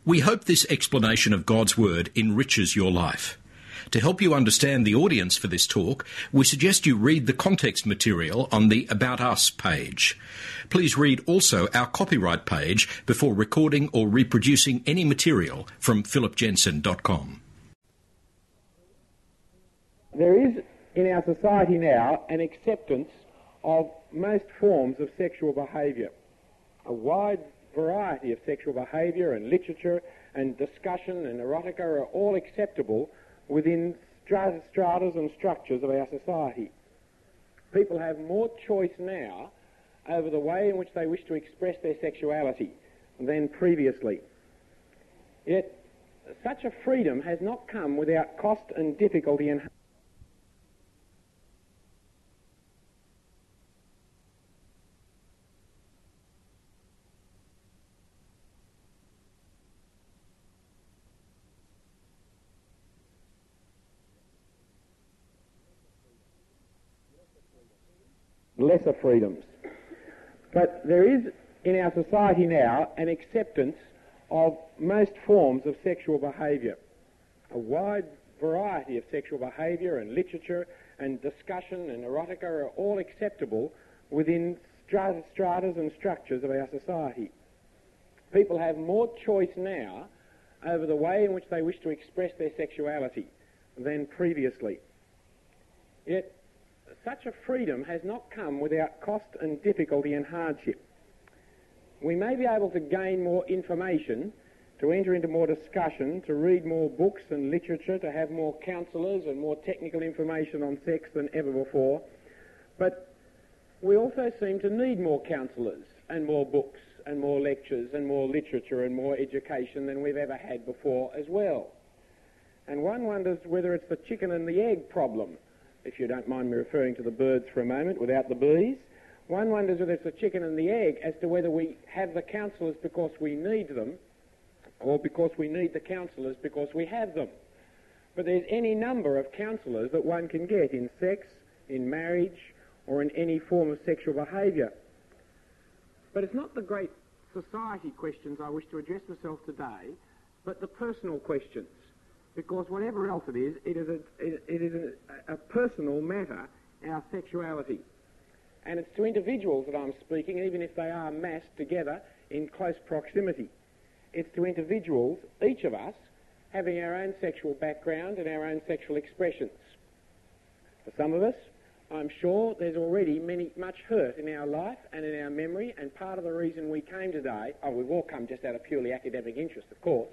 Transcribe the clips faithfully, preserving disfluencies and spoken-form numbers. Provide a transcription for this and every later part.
We hope this explanation of God's Word enriches your life. To help you understand the audience for this talk, we suggest you read the context material on the About Us page. Please read also our copyright page before recording or reproducing any material from philip jensen dot com. There is in our society now an acceptance of most forms of sexual behaviour. A wide variety of sexual behaviour and literature and discussion and erotica are all acceptable within strata, stratas and structures of our society. People have more choice now over the way in which they wish to express their sexuality than previously. Yet such a freedom has not come without cost and difficulty and lesser freedoms. But there is in our society now an acceptance of most forms of sexual behaviour. A wide variety of sexual behaviour and literature and discussion and erotica are all acceptable within strata, stratas and structures of our society. People have more choice now over the way in which they wish to express their sexuality than previously. Yet such a freedom has not come without cost and difficulty and hardship. We may be able to gain more information, to enter into more discussion, to read more books and literature, to have more counsellors and more technical information on sex than ever before, but we also seem to need more counsellors and more books and more lectures and more literature and more education than we've ever had before as well. And one wonders whether it's the chicken and the egg problem, if you don't mind me referring to the birds for a moment without the bees. One wonders whether it's the chicken and the egg as to whether we have the counsellors because we need them or because we need the counsellors because we have them. But there's any number of counsellors that one can get in sex, in marriage, or in any form of sexual behaviour. But it's not the great society questions I wish to address myself today, but the personal questions. Because whatever else it is, it is a, it, it is a, a personal matter, our sexuality. And it's to individuals that I'm speaking, even if they are massed together in close proximity. It's to individuals, each of us, having our own sexual background and our own sexual expressions. For some of us, I'm sure there's already many, much hurt in our life and in our memory, and part of the reason we came today, oh, we've all come just out of purely academic interest, of course.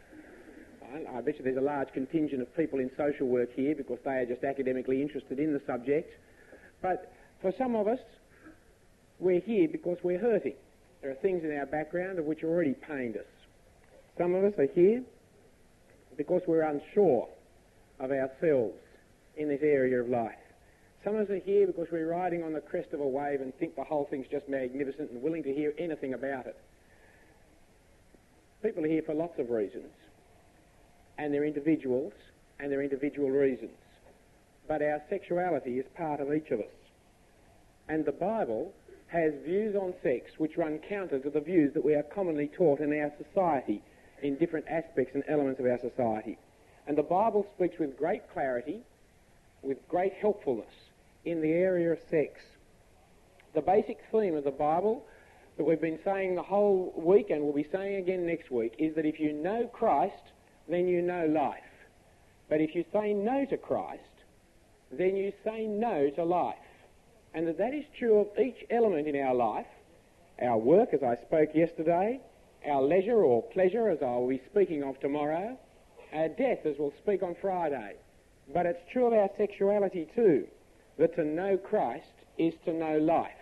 I bet you there's a large contingent of people in social work here because they are just academically interested in the subject. But for some of us, we're here because we're hurting. There are things in our background of which already pained us. Some of us are here because we're unsure of ourselves in this area of life. Some of us are here because we're riding on the crest of a wave and think the whole thing's just magnificent and willing to hear anything about it. People are here for lots of reasons. And they're individuals, and they're individual reasons. But our sexuality is part of each of us. And the Bible has views on sex which run counter to the views that we are commonly taught in our society, in different aspects and elements of our society. And the Bible speaks with great clarity, with great helpfulness in the area of sex. The basic theme of the Bible that we've been saying the whole week and we'll be saying again next week is that if you know Christ, then you know life. But if you say no to Christ, then you say no to life. And that that is true of each element in our life, our work, as I spoke yesterday, our leisure or pleasure, as I'll be speaking of tomorrow, our death, as we'll speak on Friday. But it's true of our sexuality too, that to know Christ is to know life.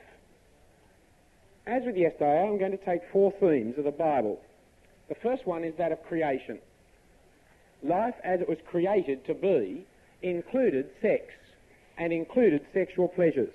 As with yesterday, I'm going to take four themes of the Bible. The first one is that of creation. Life as it was created to be included sex and included sexual pleasures.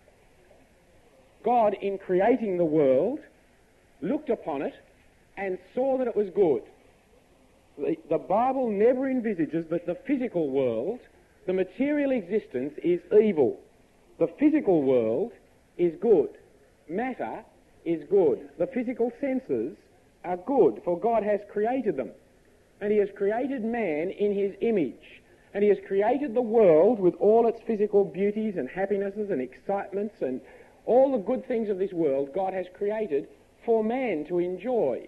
God, in creating the world, looked upon it and saw that it was good. The, the Bible never envisages that the physical world, the material existence, is evil. The physical world is good. Matter is good. The physical senses are good, for God has created them. And he has created man in his image. And he has created the world with all its physical beauties and happinesses and excitements and all the good things of this world God has created for man to enjoy.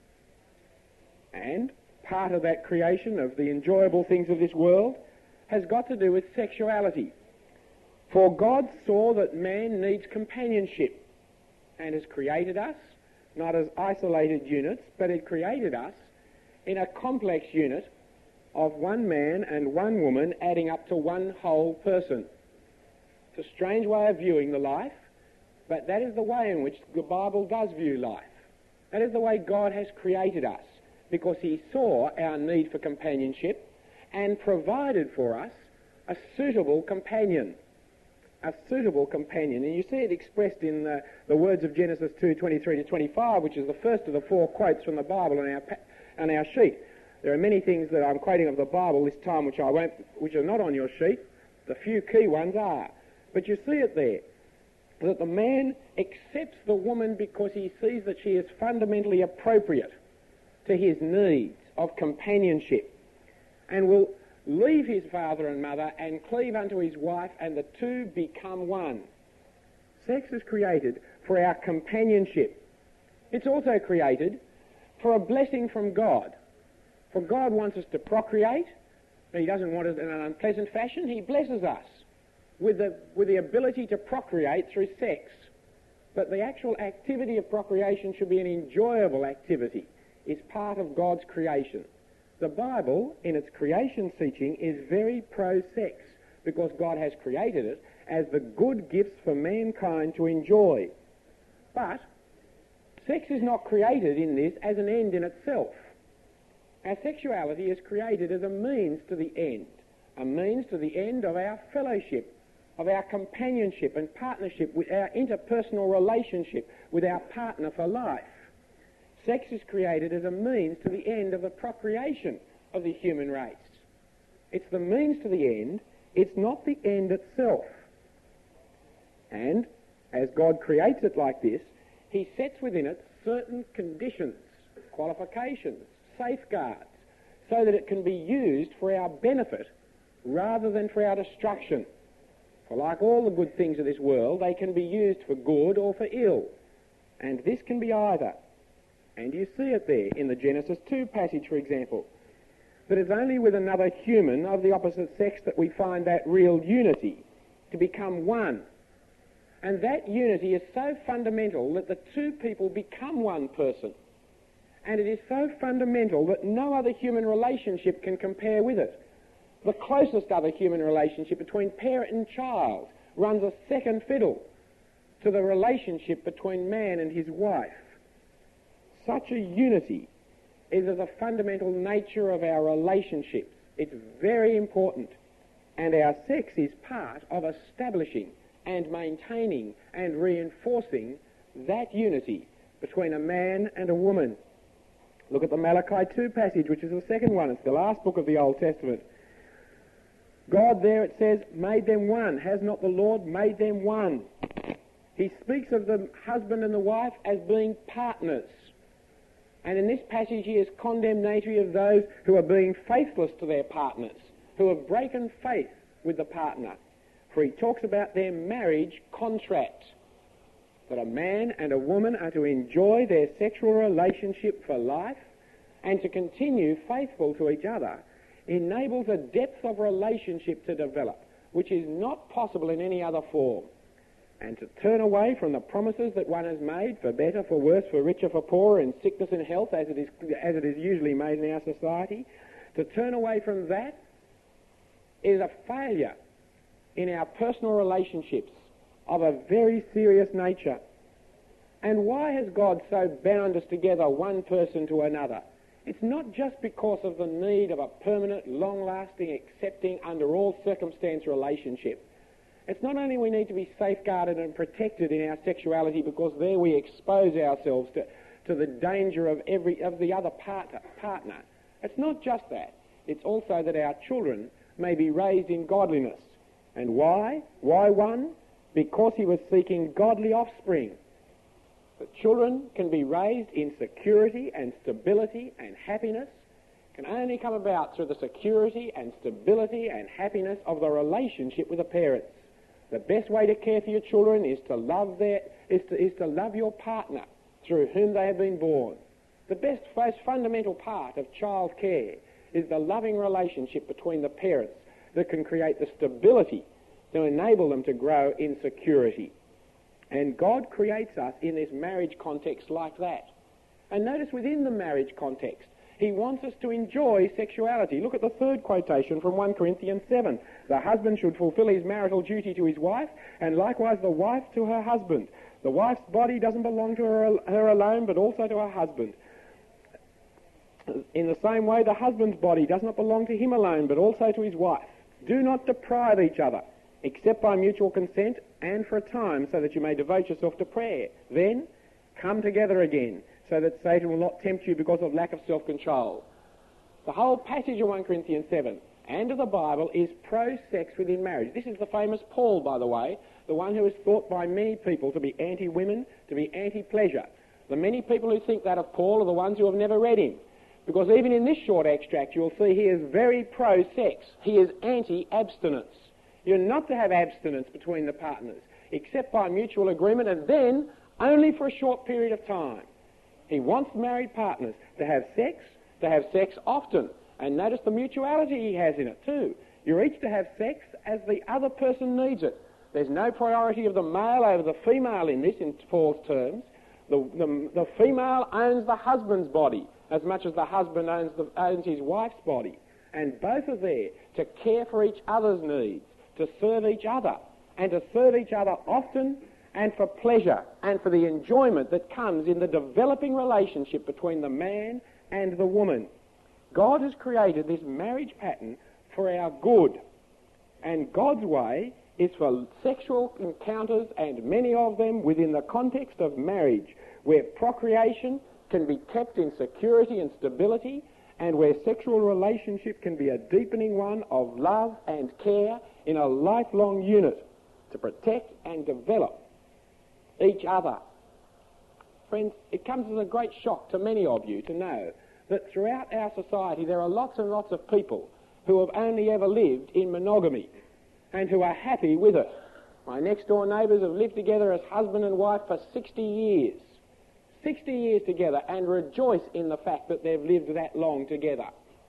And part of that creation of the enjoyable things of this world has got to do with sexuality. For God saw that man needs companionship and has created us, not as isolated units, but had created us in a complex unit of one man and one woman adding up to one whole person. It's a strange way of viewing the life, but that is the way in which the Bible does view life. That is the way God has created us, because he saw our need for companionship and provided for us a suitable companion. A suitable companion. And you see it expressed in the, the words of Genesis two, twenty-three to twenty-five, which is the first of the four quotes from the Bible on our, on our sheet. There are many things that I'm quoting of the Bible this time which I won't, which are not on your sheet. The few key ones are. But you see it there, that the man accepts the woman because he sees that she is fundamentally appropriate to his needs of companionship, and will leave his father and mother and cleave unto his wife, and the two become one. Sex is created for our companionship. It's also created for a blessing from God. For God wants us to procreate, but he doesn't want it in an unpleasant fashion. He blesses us with the, with the ability to procreate through sex. But the actual activity of procreation should be an enjoyable activity. It's part of God's creation. The Bible, in its creation teaching, is very pro-sex, because God has created it as the good gifts for mankind to enjoy. But sex is not created in this as an end in itself. Our sexuality is created as a means to the end, a means to the end of our fellowship, of our companionship and partnership, with our interpersonal relationship with our partner for life. Sex is created as a means to the end of the procreation of the human race. It's the means to the end, it's not the end itself. And as God creates it like this, he sets within it certain conditions, qualifications, safeguards, so that it can be used for our benefit rather than for our destruction. For like all the good things of this world, they can be used for good or for ill. And this can be either. And you see it there in the Genesis two passage, for example, that it's only with another human of the opposite sex that we find that real unity, to become one. And that unity is so fundamental that the two people become one person. And it is so fundamental that no other human relationship can compare with it. The closest other human relationship between parent and child runs a second fiddle to the relationship between man and his wife. Such a unity is of the fundamental nature of our relationships. It's very important. And our sex is part of establishing and maintaining and reinforcing that unity between a man and a woman. Look at the Malachi two passage, which is the second one. It's the last book of the Old Testament. God there, it says, made them one. Has not the Lord made them one? He speaks of the husband and the wife as being partners. And in this passage he is condemnatory of those who are being faithless to their partners, who have broken faith with the partner. For he talks about their marriage contract, that a man and a woman are to enjoy their sexual relationship for life and to continue faithful to each other, enables a depth of relationship to develop which is not possible in any other form. And to turn away from the promises that one has made, for better, for worse, for richer, for poorer, in sickness and health, as it is, as it is usually made in our society, to turn away from that is a failure in our personal relationships of a very serious nature. And why has God so bound us together, one person to another? It's not just because of the need of a permanent, long-lasting, accepting, under all circumstance relationship. It's not only we need to be safeguarded and protected in our sexuality, because there we expose ourselves to, to the danger of every of the other partner, partner. It's not just that. It's also that our children may be raised in godliness. And why? Why one? Because he was seeking godly offspring. that children can be raised in security and stability and happiness can only come about through the security and stability and happiness of the relationship with the parents. The best way to care for your children is to love their is to, is to love your partner through whom they have been born. The best, most fundamental part of child care is the loving relationship between the parents that can create the stability to enable them to grow in security. And God creates us in this marriage context like that. And notice within the marriage context, he wants us to enjoy sexuality. Look at the third quotation from First Corinthians seven. The husband should fulfill his marital duty to his wife, and likewise the wife to her husband. The wife's body doesn't belong to her, her alone, but also to her husband. In the same way, the husband's body does not belong to him alone, but also to his wife. Do not deprive each other, except by mutual consent and for a time, so that you may devote yourself to prayer. Then come together again, so that Satan will not tempt you because of lack of self-control. The whole passage of First Corinthians seven and of the Bible is pro-sex within marriage. This is the famous Paul, by the way, the one who is thought by many people to be anti-women, to be anti-pleasure. The many people who think that of Paul are the ones who have never read him, because even in this short extract you'll see he is very pro-sex. He is anti-abstinence. You're not to have abstinence between the partners, except by mutual agreement, and then only for a short period of time. He wants married partners to have sex, to have sex often. And notice the mutuality he has in it too. You're each to have sex as the other person needs it. There's no priority of the male over the female in this, in Paul's terms. The, the, the female owns the husband's body as much as the husband owns, the, owns his wife's body. And both are there to care for each other's needs, to serve each other, and to serve each other often, and for pleasure and for the enjoyment that comes in the developing relationship between the man and the woman. God has created this marriage pattern for our good, and God's way is for sexual encounters, and many of them within the context of marriage, where procreation can be kept in security and stability, and where sexual relationship can be a deepening one of love and care in a lifelong unit to protect and develop each other. Friends, it comes as a great shock to many of you to know that throughout our society there are lots and lots of people who have only ever lived in monogamy and who are happy with it. My next door neighbours have lived together as husband and wife for sixty years. sixty years together, and rejoice in the fact that they've lived that long together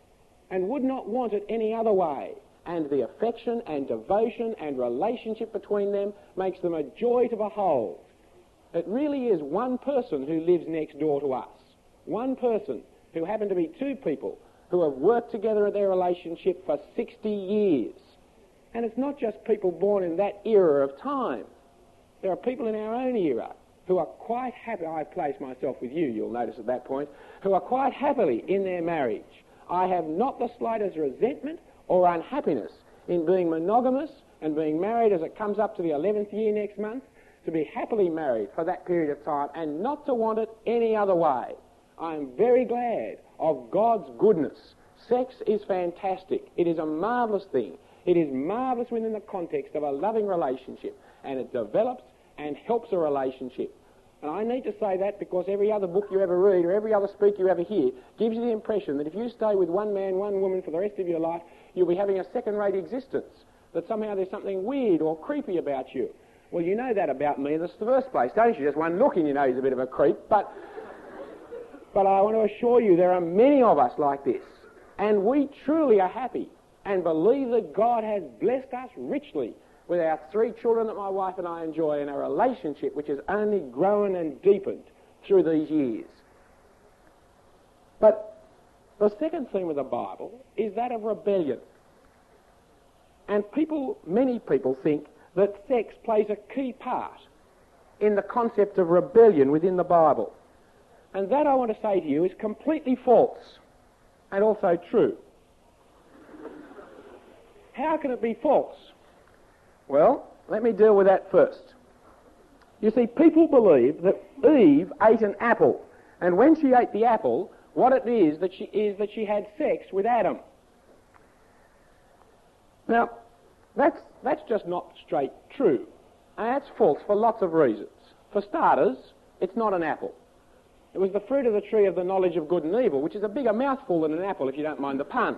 and would not want it any other way. And the affection and devotion and relationship between them makes them a joy to behold. It really is one person who lives next door to us. One person who happen to be two people who have worked together at their relationship for sixty years. And it's not just people born in that era of time. There are people in our own era who are quite happy. I place myself with you, you'll notice at that point, who are quite happily in their marriage. I have not the slightest resentment or unhappiness in being monogamous and being married as it comes up to the eleventh year next month, to be happily married for that period of time and not to want it any other way. I am very glad of God's goodness. Sex is fantastic. It is a marvellous thing. It is marvellous within the context of a loving relationship, and it develops and helps a relationship. And I need to say that because every other book you ever read or every other speaker you ever hear gives you the impression that if you stay with one man, one woman for the rest of your life, you'll be having a second-rate existence, that somehow there's something weird or creepy about you. Well, you know that about me in the first place, don't you? Just one look and you know he's a bit of a creep. But, but I want to assure you there are many of us like this, and we truly are happy and believe that God has blessed us richly with our three children that my wife and I enjoy, and a relationship which has only grown and deepened through these years. But the second theme of the Bible is that of rebellion. And people, many people think that sex plays a key part in the concept of rebellion within the Bible. And that, I want to say to you, is completely false and also true. How can it be false? Well, let me deal with that first. You see, people believe that Eve ate an apple, and when she ate the apple, what it is that she is that she had sex with Adam. Now, that's that's just not straight true, and that's false for lots of reasons. For starters, It's not an apple. It was the fruit of the tree of the knowledge of good and evil, which is a bigger mouthful than an apple, if you don't mind the pun.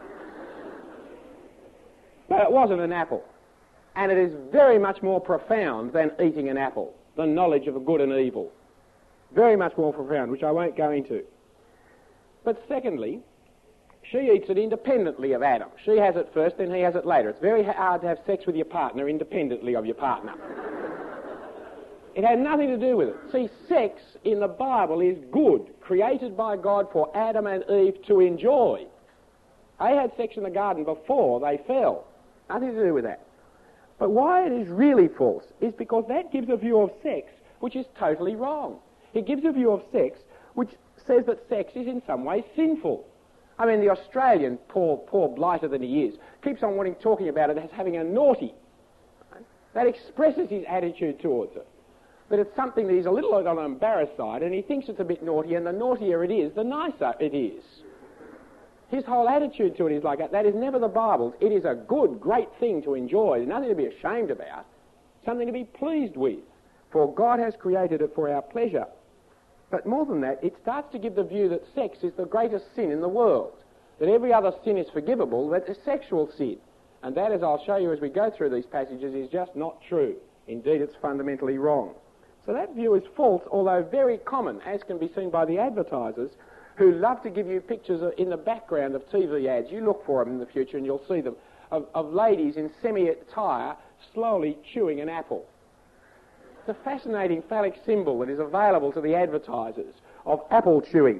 But it wasn't an apple. And it is very much more profound than eating an apple, the knowledge of good and evil. Very much more profound, which I won't go into. But secondly, she eats it independently of Adam. She has it first, then he has it later. It's very hard to have sex with your partner independently of your partner. It had nothing to do with it. See, sex in the Bible is good, created by God for Adam and Eve to enjoy. They had sex in the garden before they fell. Nothing to do with that. But why it is really false is because that gives a view of sex which is totally wrong. It gives a view of sex which says that sex is in some way sinful. I mean, the Australian, poor, poor blighter that he is, keeps on wanting talking about it as having a naughty. That expresses his attitude towards it. But it's something that he's a little on the embarrassed side, and he thinks it's a bit naughty, and the naughtier it is, the nicer it is. His whole attitude to it is like that. That is never the Bible's. It is a good, great thing to enjoy. There's nothing to be ashamed about. Something to be pleased with. For God has created it for our pleasure. But more than that, it starts to give the view that sex is the greatest sin in the world. That every other sin is forgivable, that is sexual sin. And that, as I'll show you as we go through these passages, is just not true. Indeed, it's fundamentally wrong. So that view is false, although very common, as can be seen by the advertisers, who love to give you pictures of, in the background of T V ads. You look for them in the future and you'll see them, of, of ladies in semi-attire slowly chewing an apple. It's a fascinating phallic symbol that is available to the advertisers of apple chewing.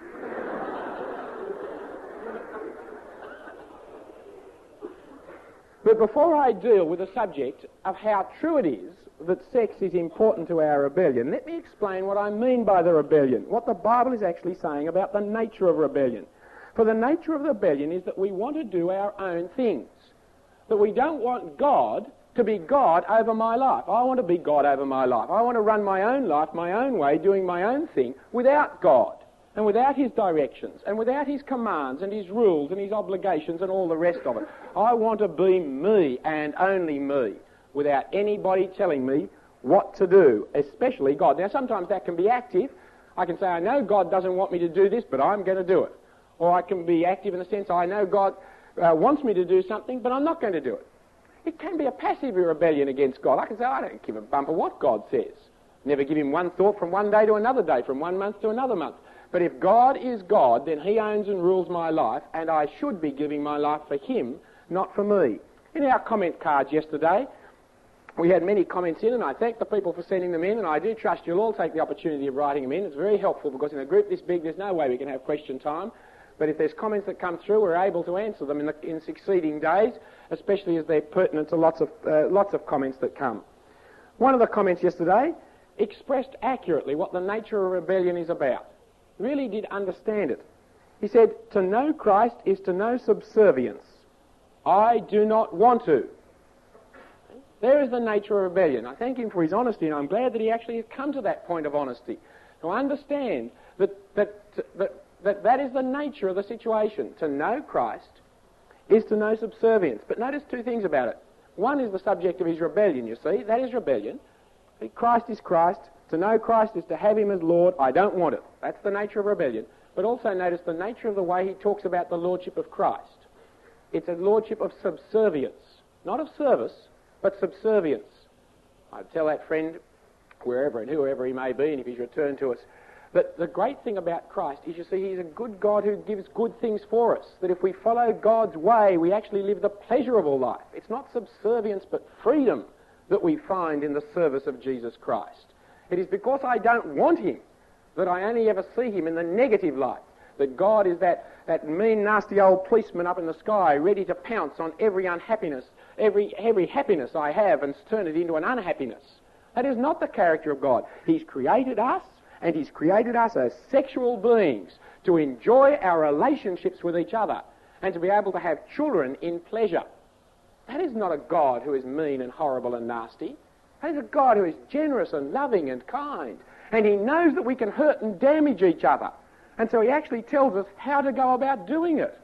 But before I deal with the subject of how true it is that sex is important to our rebellion, let me explain what I mean by the rebellion, what the Bible is actually saying about the nature of rebellion. For the nature of rebellion is that we want to do our own things, that we don't want God to be God over my life. I want to be God over my life. I want to run my own life, my own way, doing my own thing without God and without his directions and without his commands and his rules and his obligations and all the rest of it. I want to be me and only me, without anybody telling me what to do, especially God. Now, sometimes that can be active. I can say, I know God doesn't want me to do this, but I'm going to do it. Or I can be active in the sense, I know God uh, wants me to do something, but I'm not going to do it. It can be a passive rebellion against God. I can say, I don't give a bumper what God says. Never give him one thought from one day to another day, from one month to another month. But if God is God, then he owns and rules my life, and I should be giving my life for him, not for me. In our comment cards yesterday, we had many comments in, and I thank the people for sending them in, and I do trust you'll all take the opportunity of writing them in. It's very helpful because in a group this big, there's no way we can have question time. But if there's comments that come through, we're able to answer them in, the, in succeeding days, especially as they're pertinent to lots of, uh, lots of comments that come. One of the comments yesterday expressed accurately what the nature of rebellion is about. Really did understand it. He said, to know Christ is to know subservience. I do not want to. There is the nature of rebellion. I thank him for his honesty, and I'm glad that he actually has come to that point of honesty, to understand that that, that, that, that is the nature of the situation. To know Christ is to know subservience. But notice two things about it. One is the subject of his rebellion, you see. That is rebellion. Christ is Christ. To know Christ is to have him as Lord. I don't want it. That's the nature of rebellion. But also notice the nature of the way he talks about the lordship of Christ. It's a lordship of subservience, not of service, but subservience. I'd tell that friend, wherever and whoever he may be, and if he's returned to us, that the great thing about Christ is, you see, he's a good God who gives good things for us, that if we follow God's way, we actually live the pleasurable life. It's not subservience, but freedom that we find in the service of Jesus Christ. It is because I don't want him that I only ever see him in the negative light, that God is that, that mean, nasty old policeman up in the sky, ready to pounce on every unhappiness, every, every happiness I have and turn it into an unhappiness. That is not the character of God. He's created us, and he's created us as sexual beings to enjoy our relationships with each other and to be able to have children in pleasure. That is not a God who is mean and horrible and nasty. That is a God who is generous and loving and kind. And he knows that we can hurt and damage each other. And so he actually tells us how to go about doing it.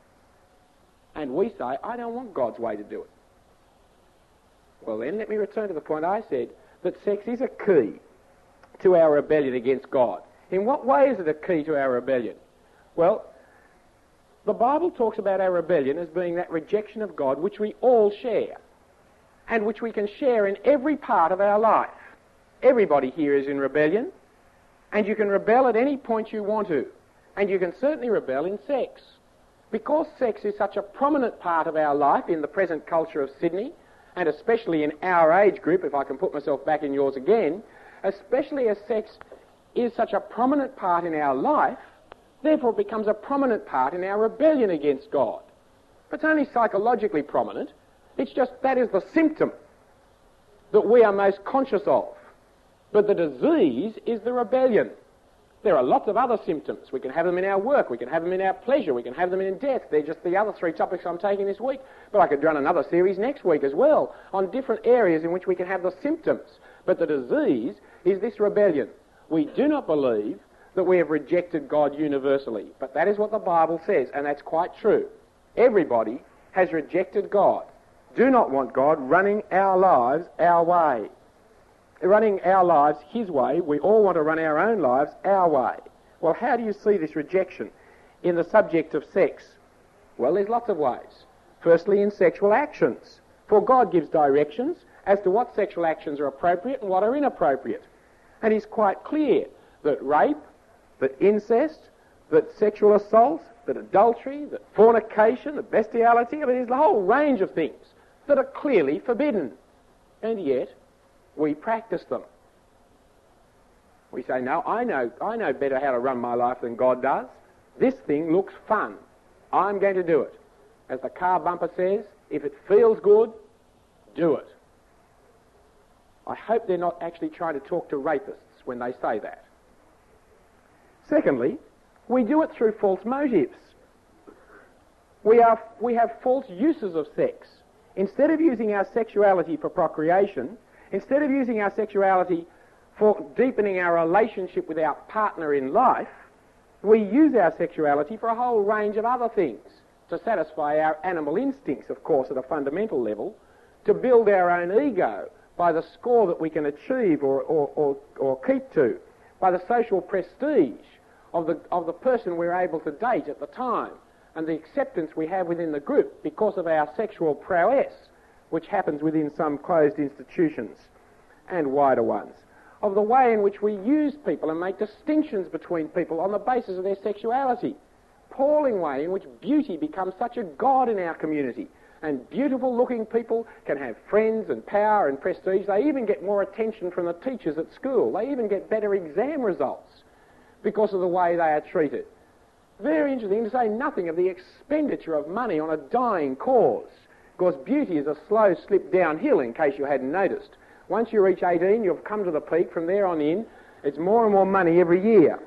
And we say, I don't want God's way to do it. Well then, let me return to the point I said, that sex is a key to our rebellion against God. In what way is it a key to our rebellion? Well, the Bible talks about our rebellion as being that rejection of God which we all share, and which we can share in every part of our life. Everybody here is in rebellion, and you can rebel at any point you want to, and you can certainly rebel in sex. Because sex is such a prominent part of our life in the present culture of Sydney, and especially in our age group, if I can put myself back in yours again, especially as sex is such a prominent part in our life, therefore it becomes a prominent part in our rebellion against God. It's only psychologically prominent. It's just that is the symptom that we are most conscious of. But the disease is the rebellion. There are lots of other symptoms. We can have them in our work, we can have them in our pleasure, we can have them in death. They're just the other three topics I'm taking this week. But I could run another series next week as well on different areas in which we can have the symptoms. But the disease is this rebellion. We do not believe that we have rejected God universally. But that is what the Bible says, and that's quite true. Everybody has rejected God. Do not want God running our lives our way. Running our lives his way. We all want to run our own lives our way. Well, how do you see this rejection in the subject of sex? Well, there's lots of ways. Firstly, in sexual actions. For God gives directions as to what sexual actions are appropriate and what are inappropriate. And he's quite clear that rape, that incest, that sexual assault, that adultery, that fornication, that bestiality, I mean, there's a whole range of things that are clearly forbidden. And yet, we practice them. We say, no, I know, I know better how to run my life than God does. This thing looks fun. I'm going to do it. As the car bumper says, if it feels good, do it. I hope they're not actually trying to talk to rapists when they say that. Secondly, we do it through false motives. We, are, we have false uses of sex. Instead of using our sexuality for procreation, instead of using our sexuality for deepening our relationship with our partner in life, we use our sexuality for a whole range of other things, to satisfy our animal instincts, of course, at a fundamental level, to build our own ego by the score that we can achieve or, or, or, or keep to, by the social prestige of the, of the person we're able to date at the time, and the acceptance we have within the group because of our sexual prowess, which happens within some closed institutions and wider ones, of the way in which we use people and make distinctions between people on the basis of their sexuality, appalling way in which beauty becomes such a god in our community, and beautiful-looking people can have friends and power and prestige. They even get more attention from the teachers at school. They even get better exam results because of the way they are treated. Very interesting, to say nothing of the expenditure of money on a dying cause, because beauty is a slow slip downhill, in case you hadn't noticed. Once you reach eighteen, you've come to the peak. From there on in, it's more and more money every year.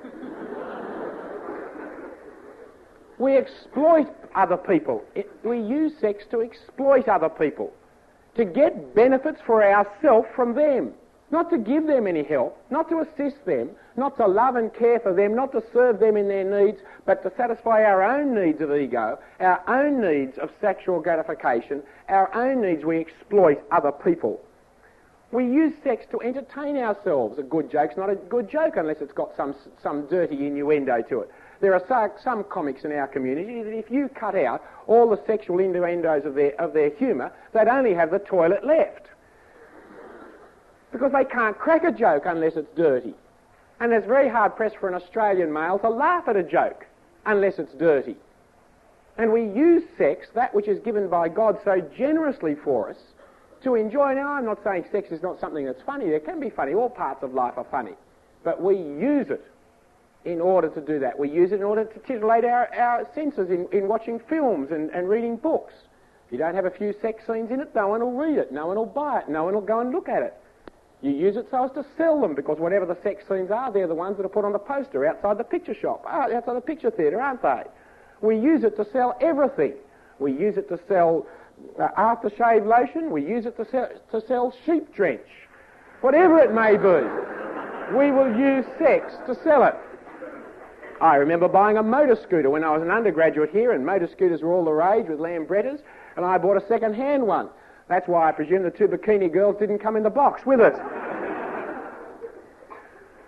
We exploit other people. It, we use sex to exploit other people, to get benefits for ourselves from them, not to give them any help, not to assist them, not to love and care for them, not to serve them in their needs, but to satisfy our own needs of ego, our own needs of sexual gratification, our own needs. We exploit other people. We use sex to entertain ourselves. A good joke's not a good joke unless it's got some some dirty innuendo to it. There are so, some comics in our community that if you cut out all the sexual innuendos of their, of their humour, they'd only have the toilet left. Because they can't crack a joke unless it's dirty. And it's very hard pressed for an Australian male to laugh at a joke unless it's dirty. And we use sex, that which is given by God so generously for us, to enjoy. Now, I'm not saying sex is not something that's funny. There can be funny. All parts of life are funny. But we use it in order to do that. We use it in order to titillate our, our senses in, in watching films and, and reading books. If you don't have a few sex scenes in it, no one will read it. No one will buy it. No one will go and look at it. You use it so as to sell them, because whatever the sex scenes are, they're the ones that are put on the poster outside the picture shop, outside the picture theatre, aren't they? We use it to sell everything. We use it to sell uh, aftershave lotion. We use it to sell, to sell sheep drench. Whatever it may be, we will use sex to sell it. I remember buying a motor scooter when I was an undergraduate here, and motor scooters were all the rage with Lambrettas, and I bought a second-hand one. That's why I presume the two bikini girls didn't come in the box with it.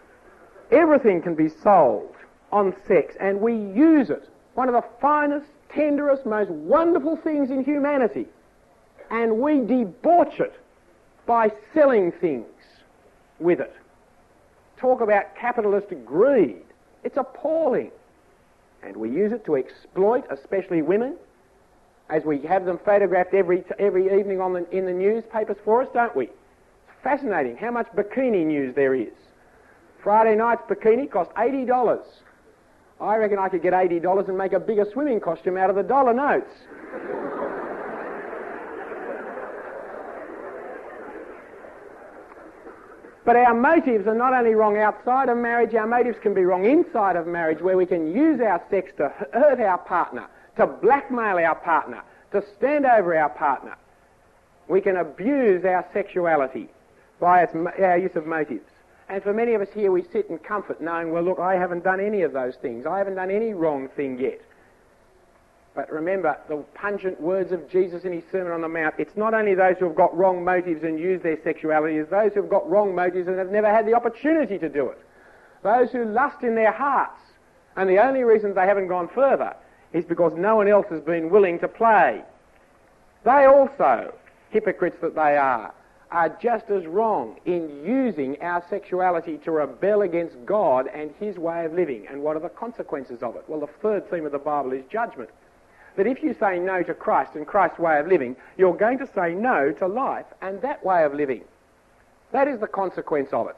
Everything can be sold on sex, and we use it. One of the finest, tenderest, most wonderful things in humanity. And we debauch it by selling things with it. Talk about capitalist greed. It's appalling. And we use it to exploit, especially women, as we have them photographed every every evening on the, in the newspapers for us, don't we? It's fascinating how much bikini news there is. Friday night's bikini cost eighty dollars. I reckon I could get eighty dollars and make a bigger swimming costume out of the dollar notes. But our motives are not only wrong outside of marriage, our motives can be wrong inside of marriage, where we can use our sex to hurt our partner, to blackmail our partner, to stand over our partner. We can abuse our sexuality by its, our use of motives. And for many of us here, we sit in comfort knowing, well, look, I haven't done any of those things. I haven't done any wrong thing yet. But remember the pungent words of Jesus in his Sermon on the Mount. It's not only those who have got wrong motives and use their sexuality, it's those who have got wrong motives and have never had the opportunity to do it. Those who lust in their hearts. And the only reason they haven't gone further is because no one else has been willing to play. They also, hypocrites that they are, are just as wrong in using our sexuality to rebel against God and his way of living. And what are the consequences of it? Well, the third theme of the Bible is judgment. That if you say no to Christ and Christ's way of living, you're going to say no to life and that way of living. That is the consequence of it.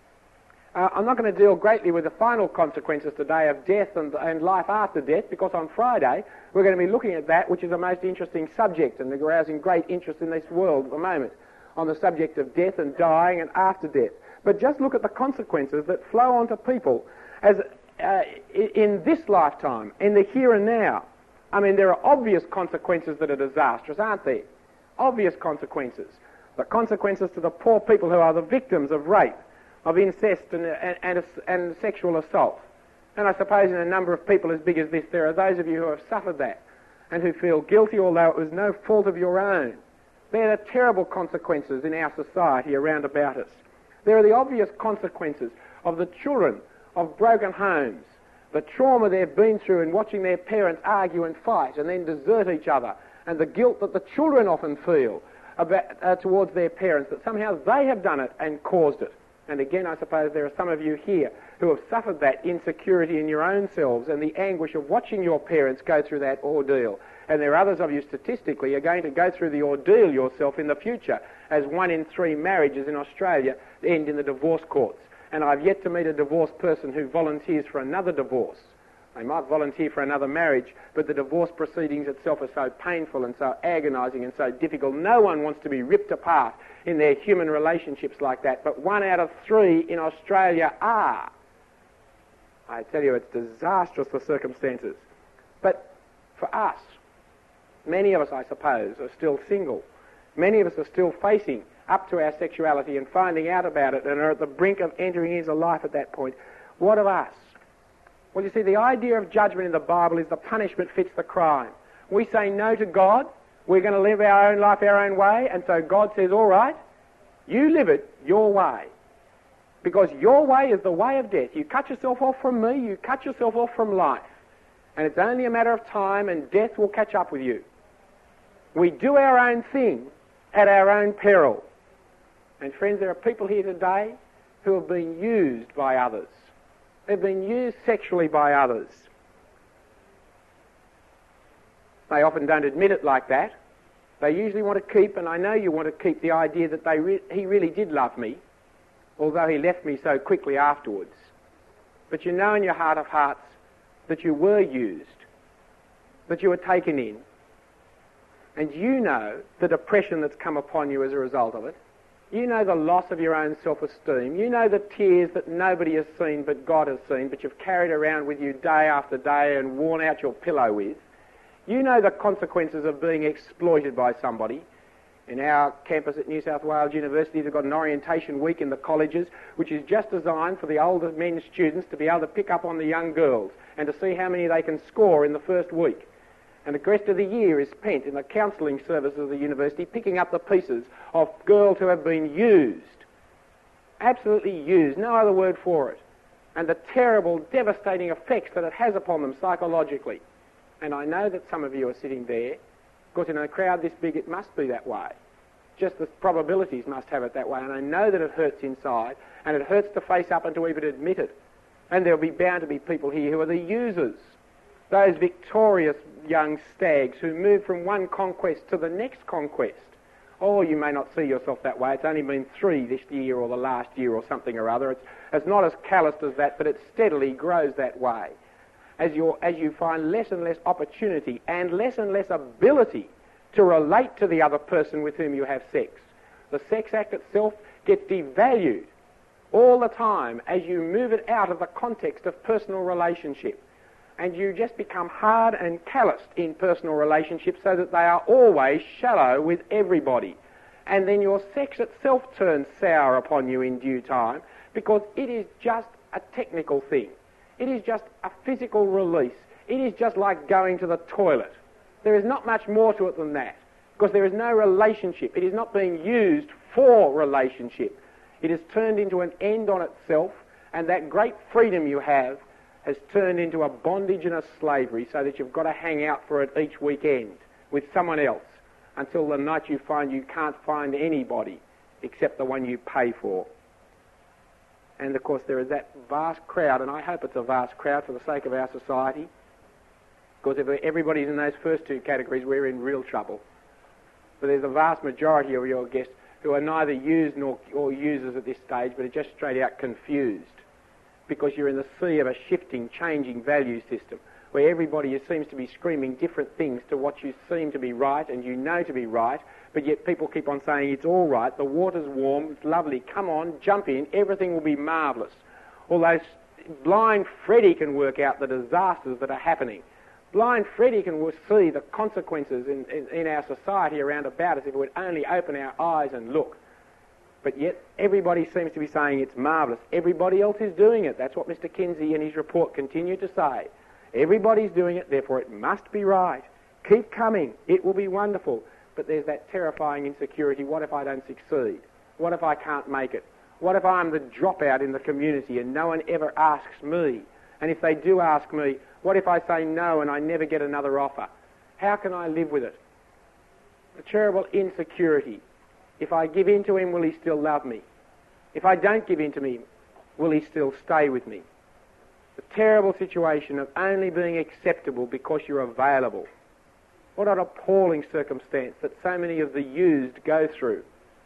Uh, I'm not going to deal greatly with the final consequences today of death and, and life after death, because on Friday we're going to be looking at that, which is a most interesting subject and arousing great interest in this world at the moment, on the subject of death and dying and after death. But just look at the consequences that flow onto people as uh, in this lifetime, in the here and now. I mean, there are obvious consequences that are disastrous, aren't there? Obvious consequences. The consequences to the poor people who are the victims of rape, of incest and, and, and, and sexual assault. And I suppose in a number of people as big as this, there are those of you who have suffered that and who feel guilty, although it was no fault of your own. There are terrible consequences in our society around about us. There are the obvious consequences of the children of broken homes, the trauma they've been through in watching their parents argue and fight and then desert each other, and the guilt that the children often feel about, uh, towards their parents, that somehow they have done it and caused it. And again, I suppose there are some of you here who have suffered that insecurity in your own selves and the anguish of watching your parents go through that ordeal. And there are others of you statistically are going to go through the ordeal yourself in the future, as one in three marriages in Australia end in the divorce courts. And I've yet to meet a divorced person who volunteers for another divorce. They might volunteer for another marriage, but the divorce proceedings itself are so painful and so agonising and so difficult. No one wants to be ripped apart in their human relationships like that, but one out of three in Australia are. I tell you, it's disastrous, the circumstances. But for us, many of us, I suppose, are still single. Many of us are still facing up to our sexuality and finding out about it and are at the brink of entering into life at that point. What of us? Well, you see, the idea of judgment in the Bible is the punishment fits the crime. We say no to God, we're going to live our own life our own way, and so God says, all right, you live it your way. Because your way is the way of death. You cut yourself off from me, you cut yourself off from life. And it's only a matter of time and death will catch up with you. We do our own thing at our own peril. And friends, there are people here today who have been used by others. They've been used sexually by others. They often don't admit it like that. They usually want to keep, and I know you want to keep, the idea that they re- he really did love me, although he left me so quickly afterwards. But you know in your heart of hearts that you were used, that you were taken in, and you know the depression that's come upon you as a result of it. You know the loss of your own self-esteem. You know the tears that nobody has seen but God has seen, but you've carried around with you day after day and worn out your pillow with. You know the consequences of being exploited by somebody. In our campus at New South Wales University, they've got an orientation week in the colleges, which is just designed for the older men students to be able to pick up on the young girls and to see how many they can score in the first week. And the rest of the year is spent in the counselling services of the university picking up the pieces of girls who have been used. Absolutely used, no other word for it. and the terrible, devastating effects that it has upon them psychologically. And I know that some of you are sitting there, because in a crowd this big it must be that way. Just the probabilities must have it that way, and I know that it hurts inside, and it hurts to face up and to even admit it. And there'll be bound to be people here who are the users, those victorious young stags who move from one conquest to the next conquest. Oh, you may not see yourself that way. It's only been three this year or the last year or something or other. It's, it's not as calloused as that, but it steadily grows that way. As, you're, as you find less and less opportunity and less and less ability to relate to the other person with whom you have sex. The sex act itself gets devalued all the time as you move it out of the context of personal relationship. And you just become hard and calloused in personal relationships so that they are always shallow with everybody. And then your sex itself turns sour upon you in due time because it is just a technical thing. It is just a physical release. It is just like going to the toilet. There is not much more to it than that because there is no relationship. It is not being used for relationship. It has turned into an end on itself, and that great freedom you have has turned into a bondage and a slavery so that you've got to hang out for it each weekend with someone else until the night you find you can't find anybody except the one you pay for. And of course there is that vast crowd, and I hope it's a vast crowd for the sake of our society, because if everybody's in those first two categories, we're in real trouble. But there's a vast majority of your guests who are neither used nor or users at this stage, but are just straight out confused, because you're in the sea of a shifting, changing value system where everybody seems to be screaming different things to what you seem to be right and you know to be right, but yet people keep on saying it's all right, the water's warm, it's lovely, come on, jump in, everything will be marvellous. Although blind Freddy can work out the disasters that are happening. Blind Freddy can see the consequences in, in, in our society around about us if we would only open our eyes and look. But yet everybody seems to be saying it's marvellous. Everybody else is doing it. That's what Mister Kinsey in his report continued to say. Everybody's doing it, therefore it must be right. Keep coming. It will be wonderful. But there's that terrifying insecurity. What if I don't succeed? What if I can't make it? What if I'm the dropout in the community and no one ever asks me? And if they do ask me, what if I say no and I never get another offer? How can I live with it? The terrible insecurity. If I give in to him, will he still love me? If I don't give in to me, will he still stay with me? The terrible situation of only being acceptable because you're available. What an appalling circumstance that so many of the used go through.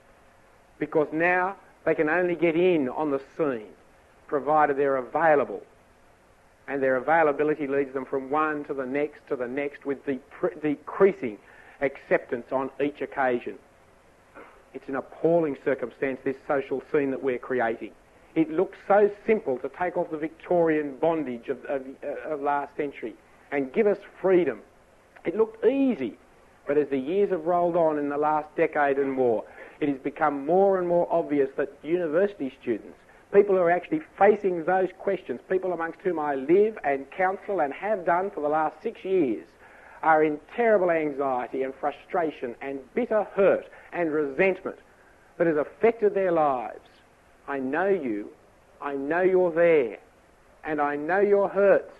Because now they can only get in on the scene provided they're available. And their availability leads them from one to the next to the next with the decreasing acceptance on each occasion. It's an appalling circumstance, this social scene that we're creating. It looks so simple to take off the Victorian bondage of, of, of last century and give us freedom. It looked easy, but as the years have rolled on in the last decade and more, it has become more and more obvious that university students, people who are actually facing those questions, people amongst whom I live and counsel and have done for the last six years, are in terrible anxiety and frustration and bitter hurt and resentment that has affected their lives. I know you, I know you're there, and I know your hurts.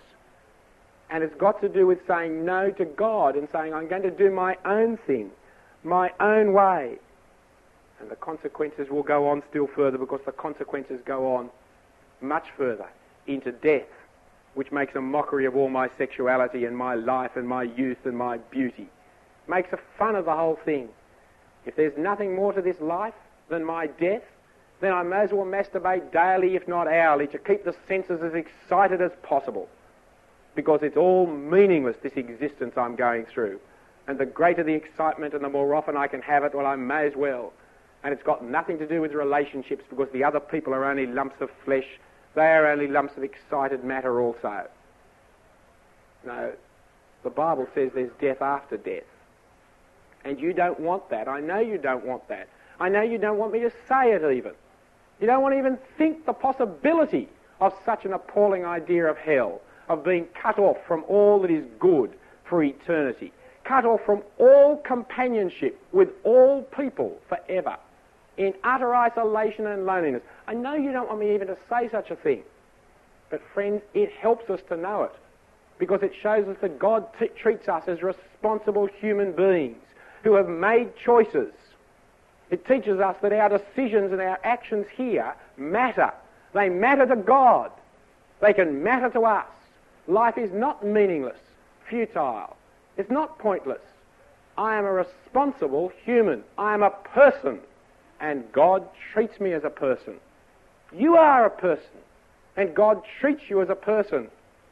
And it's got to do with saying no to God and saying, I'm going to do my own thing, my own way. And the consequences will go on still further, because the consequences go on much further into death, which makes a mockery of all my sexuality and my life and my youth and my beauty. Makes a fun of the whole thing. If there's nothing more to this life than my death, then I may as well masturbate daily, if not hourly, to keep the senses as excited as possible. Because it's all meaningless, this existence I'm going through. And the greater the excitement and the more often I can have it, well, I may as well. And it's got nothing to do with relationships, because the other people are only lumps of flesh. They are only lumps of excited matter also. No, the Bible says there's death after death. And you don't want that. I know you don't want that. I know you don't want me to say it even. You don't want to even think the possibility of such an appalling idea of hell, of being cut off from all that is good for eternity, cut off from all companionship with all people forever, in utter isolation and loneliness. I know you don't want me even to say such a thing. But friends, it helps us to know it, because it shows us that God t- treats us as responsible human beings who have made choices. It teaches us that our decisions and our actions here matter. They matter to God. They can matter to us. Life is not meaningless, futile. It's not pointless. I am a responsible human. I am a person, and God treats me as a person. You are a person, and God treats you as a person.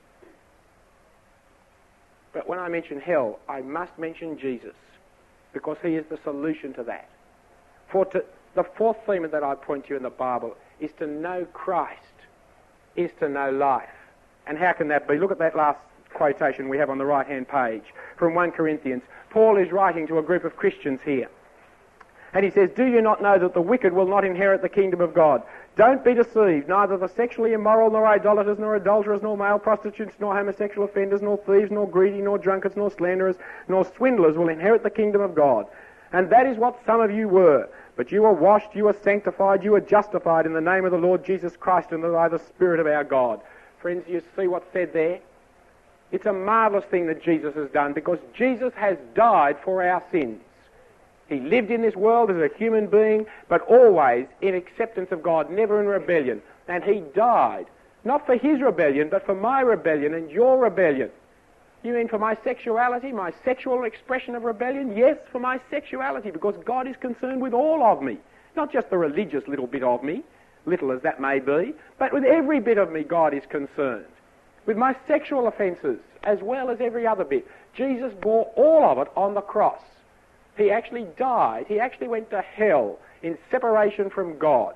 But when I mention hell, I must mention Jesus, because he is the solution to that. For to, the fourth theme that I point to in the Bible is to know Christ, is to know life. And how can that be? Look at that last quotation we have on the right-hand page from First Corinthians. Paul is writing to a group of Christians here. And he says, "Do you not know that the wicked will not inherit the kingdom of God? Don't be deceived. Neither the sexually immoral, nor idolaters, nor adulterers, nor male prostitutes, nor homosexual offenders, nor thieves, nor greedy, nor drunkards, nor slanderers, nor swindlers will inherit the kingdom of God. And that is what some of you were. But you were washed, you were sanctified, you were justified in the name of the Lord Jesus Christ and by the Spirit of our God." Friends, you see what's said there? It's a marvellous thing that Jesus has done, because Jesus has died for our sins. He lived in this world as a human being, but always in acceptance of God, never in rebellion. And he died, not for his rebellion, but for my rebellion and your rebellion. You mean for my sexuality, my sexual expression of rebellion? Yes, for my sexuality, because God is concerned with all of me. Not just the religious little bit of me, little as that may be, but with every bit of me God is concerned. With my sexual offences, as well as every other bit. Jesus bore all of it on the cross. He actually died. He actually went to hell in separation from God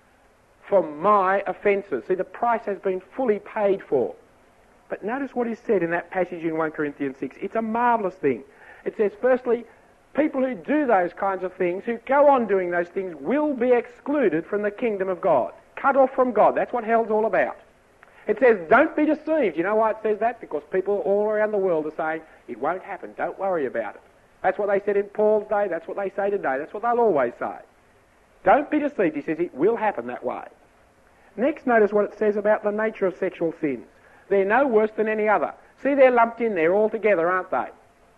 for my offences. See, the price has been fully paid for. But notice what is said in that passage in First Corinthians six. It's a marvellous thing. It says, firstly, people who do those kinds of things, who go on doing those things, will be excluded from the kingdom of God. Cut off from God. That's what hell's all about. It says, don't be deceived. You know why it says that? Because people all around the world are saying, it won't happen. Don't worry about it. That's what they said in Paul's day. That's what they say today. That's what they'll always say. Don't be deceived. He says it will happen that way. Next, notice what it says about the nature of sexual sins. They're no worse than any other. See, they're lumped in there all together, aren't they?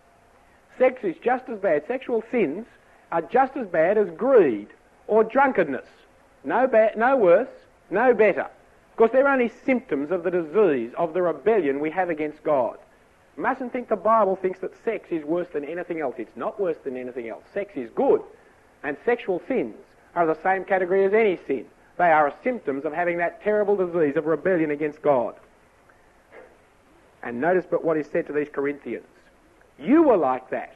Sex is just as bad. Sexual sins are just as bad as greed or drunkenness. No ba- no worse, no better. Because they're only symptoms of the disease, of the rebellion we have against God. You mustn't think the Bible thinks that sex is worse than anything else. It's not worse than anything else. Sex is good. And sexual sins are the same category as any sin. They are symptoms of having that terrible disease of rebellion against God. And notice but what is said to these Corinthians. You were like that.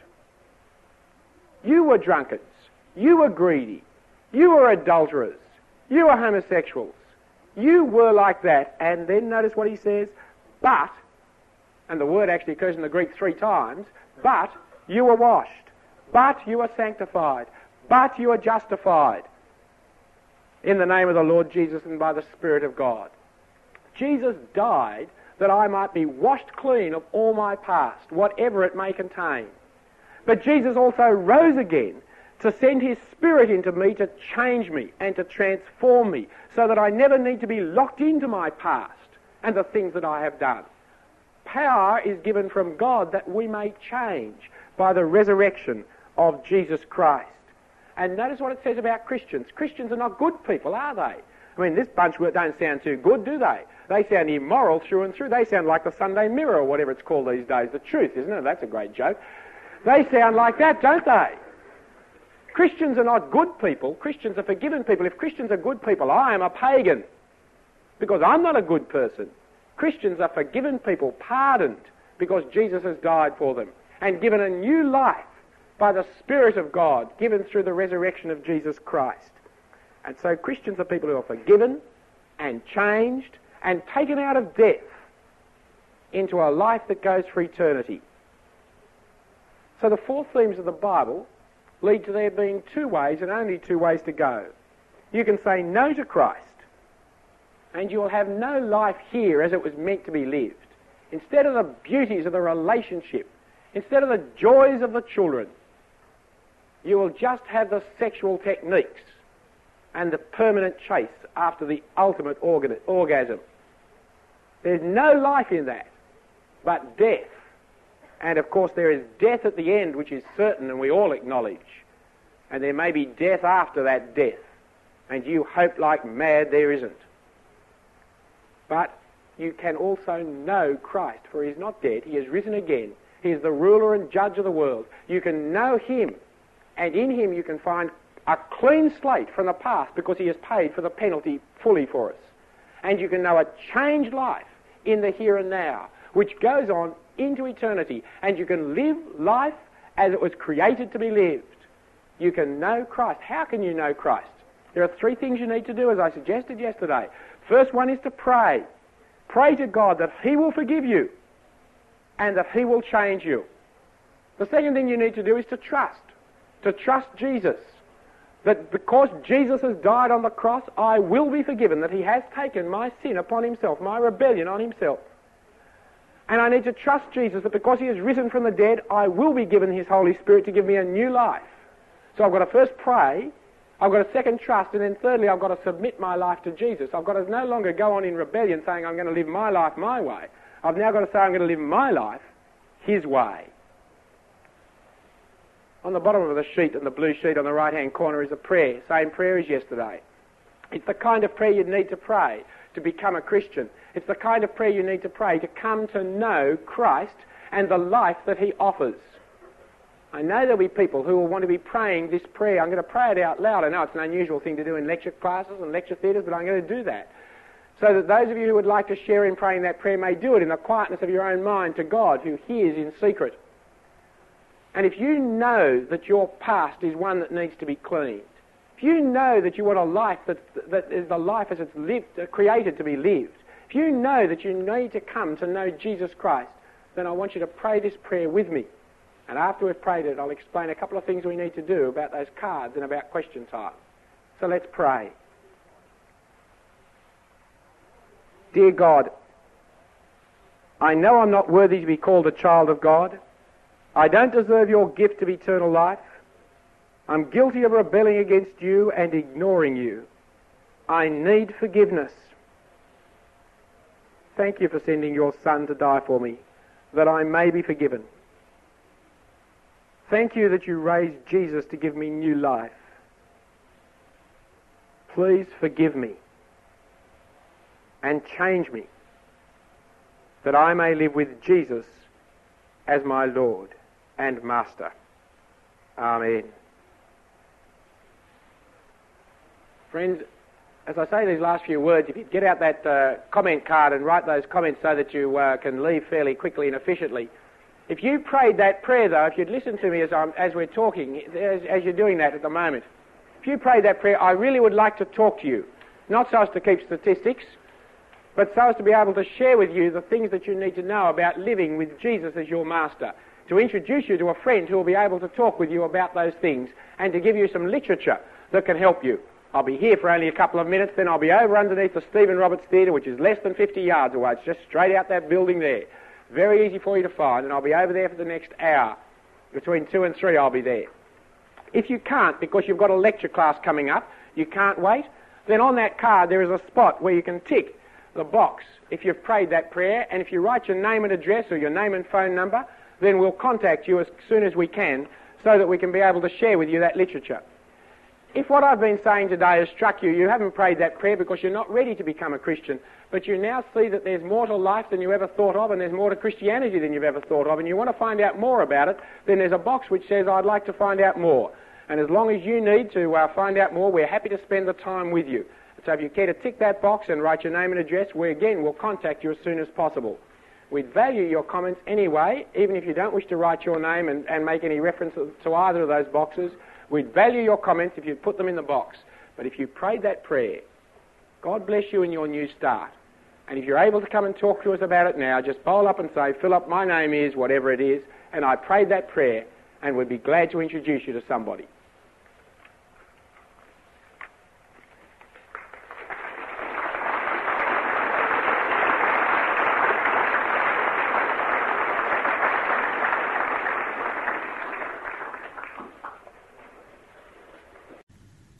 You were drunkards. You were greedy. You were adulterers. You were homosexuals. You were like that. And then notice what he says. But, and the word actually occurs in the Greek three times, but you were washed. But you were sanctified. But you are justified in the name of the Lord Jesus and by the Spirit of God. Jesus died that I might be washed clean of all my past, whatever it may contain. But Jesus also rose again to send his Spirit into me to change me and to transform me so that I never need to be locked into my past and the things that I have done. Power is given from God that we may change by the resurrection of Jesus Christ. And notice what it says about Christians. Christians are not good people, are they? I mean, this bunch don't sound too good, do they? They sound immoral through and through. They sound like the Sunday Mirror or whatever it's called these days. The Truth, isn't it? That's a great joke. They sound like that, don't they? Christians are not good people. Christians are forgiven people. If Christians are good people, I am a pagan because I'm not a good person. Christians are forgiven people, pardoned because Jesus has died for them and given a new life by the Spirit of God given through the resurrection of Jesus Christ. And so Christians are people who are forgiven and changed and taken out of death into a life that goes for eternity. So the four themes of the Bible lead to there being two ways and only two ways to go. You can say no to Christ and you will have no life here as it was meant to be lived. Instead of the beauties of the relationship, instead of the joys of the children, you will just have the sexual techniques and the permanent chase after the ultimate organ- orgasm. There's no life in that, but death. And of course there is death at the end, which is certain, and we all acknowledge. And there may be death after that death. And you hope like mad there isn't. But you can also know Christ, for he is not dead, he is risen again. He is the ruler and judge of the world. You can know him, and in him you can find a clean slate from the past, because he has paid for the penalty fully for us. And you can know a changed life in the here and now, which goes on into eternity. And you can live life as it was created to be lived. You can know Christ. How can you know Christ? There are three things you need to do, as I suggested yesterday. First one is to pray. Pray to God that he will forgive you and that he will change you. The second thing you need to do is to trust. To trust Jesus. That because Jesus has died on the cross, I will be forgiven, that he has taken my sin upon himself, my rebellion on himself. And I need to trust Jesus that because he has risen from the dead, I will be given his Holy Spirit to give me a new life. So I've got to first pray, I've got to second trust, and then thirdly I've got to submit my life to Jesus. I've got to no longer go on in rebellion saying I'm going to live my life my way. I've now got to say I'm going to live my life his way. On the bottom of the sheet, in the blue sheet on the right-hand corner, is a prayer. Same prayer as yesterday. It's the kind of prayer you need to pray to become a Christian. It's the kind of prayer you need to pray to come to know Christ and the life that he offers. I know there'll be people who will want to be praying this prayer. I'm going to pray it out loud. I know it's an unusual thing to do in lecture classes and lecture theatres, but I'm going to do that. So that those of you who would like to share in praying that prayer may do it in the quietness of your own mind to God, who hears in secret. And if you know that your past is one that needs to be cleaned, if you know that you want a life that, that is the life as it's lived, uh, created to be lived, if you know that you need to come to know Jesus Christ, then I want you to pray this prayer with me. And after we've prayed it, I'll explain a couple of things we need to do about those cards and about question time. So let's pray. Dear God, I know I'm not worthy to be called a child of God. I don't deserve your gift of eternal life. I'm guilty of rebelling against you and ignoring you. I need forgiveness. Thank you for sending your Son to die for me, that I may be forgiven. Thank you that you raised Jesus to give me new life. Please forgive me and change me, that I may live with Jesus as my Lord and Master. Amen. Friends, as I say these last few words, if you get out that uh, comment card and write those comments so that you uh, can leave fairly quickly and efficiently. If you prayed that prayer, though, if you'd listen to me as, I'm, as we're talking, as, as you're doing that at the moment, if you prayed that prayer, I really would like to talk to you, not so as to keep statistics, but so as to be able to share with you the things that you need to know about living with Jesus as your master, to introduce you to a friend who will be able to talk with you about those things and to give you some literature that can help you. I'll be here for only a couple of minutes, then I'll be over underneath the Stephen Roberts Theatre, which is less than fifty yards away. It's just straight out that building there. Very easy for you to find, and I'll be over there for the next hour. Between two and three I'll be there. If you can't, because you've got a lecture class coming up, you can't wait, then on that card there is a spot where you can tick the box if you've prayed that prayer, and if you write your name and address or your name and phone number, then we'll contact you as soon as we can so that we can be able to share with you that literature. If what I've been saying today has struck you, you haven't prayed that prayer because you're not ready to become a Christian, but you now see that there's more to life than you ever thought of, and there's more to Christianity than you've ever thought of, and you want to find out more about it, then there's a box which says, I'd like to find out more. And as long as you need to uh, find out more, we're happy to spend the time with you. So if you care to tick that box and write your name and address, we again will contact you as soon as possible. We'd value your comments anyway, even if you don't wish to write your name and, and make any reference to either of those boxes. We'd value your comments if you put them in the box. But if you prayed that prayer, God bless you in your new start. And if you're able to come and talk to us about it now, just bowl up and say, Philip, my name is whatever it is, and I prayed that prayer, and we'd be glad to introduce you to somebody.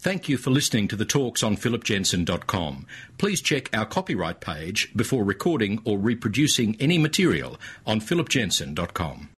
Thank you for listening to the talks on philip jensen dot com. Please check our copyright page before recording or reproducing any material on philip jensen dot com.